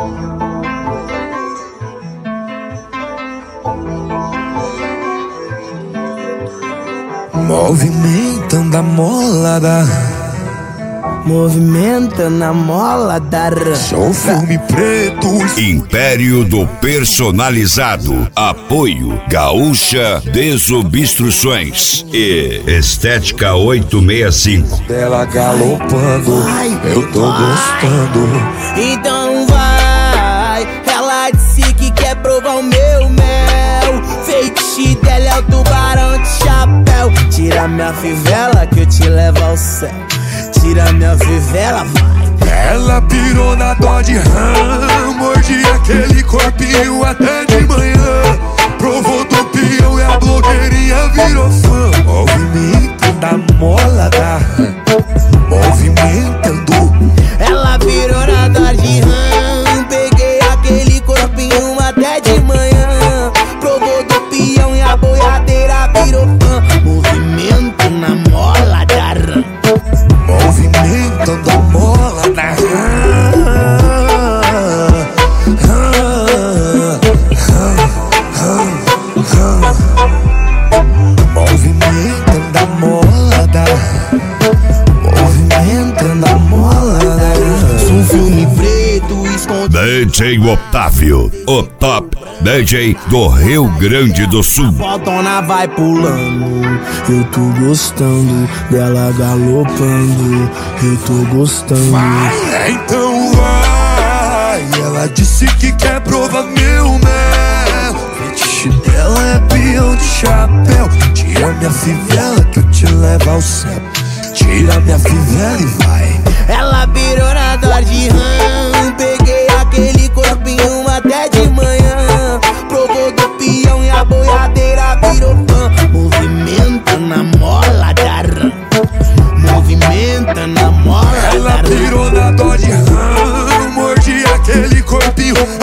Movimentando a molada, movimentando a molada. sou filme preto. Império do Personalizado. Apoio Gaúcha Desobstruções e Estética 865. Dela galopando, eu tô gostando. Então vai, ela disse que quer provar o meu mel. Feitiço dela é o tubarão de chapéu. Tira minha fivela que eu te levo ao céu. Tira minha fivela, vai. Ela pirou na dó de rã, mordi aquele corpinho até de manhã. Provou do peão e a blogueirinha virou fã. Movimentando a molada, movimentando. Ela virou na dó de rã, peguei aquele corpinho até de manhã. Provou do peão e a boiadeira virou fã. Movimento na mola da rã, Movimentando a molada. Movimentando a molada, movimentando a molada. sou um filme preto escondido. DJ Otávio, o top DJ do Rio Grande do Sul. Fotona vai pulando, eu tô gostando dela galopando, eu tô gostando. Vai, então vai. Ela disse que quer provar meu mel. Fetiche dela é peão de chapéu. Tira minha fivela que eu te levo ao céu. Tira minha fivela e vai. Ela virou na dor de rã, peguei aquele corpinho até de manhã. Provou do peão e a boiadeira virou fã. Movimenta na mola da rã, movimenta na mola Ela da rã. pirou na dó de rã, mordi aquele corpinho